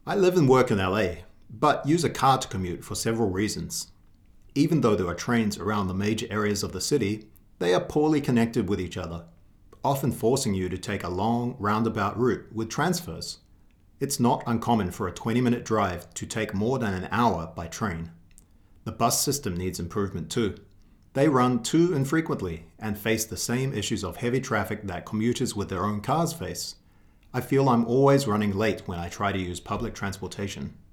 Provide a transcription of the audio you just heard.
I live and work in LA, but use a car to commute for several reasons. Even though there are trains around the major areas of the city, they are poorly connected with each other, often forcing you to take a long, roundabout route with transfers. It's not uncommon for a 20-minute drive to take more than an hour by train. The bus system needs improvement too. They run too infrequently and face the same issues of heavy traffic that commuters with their own cars face. I feel I'm always running late when I try to use public transportation.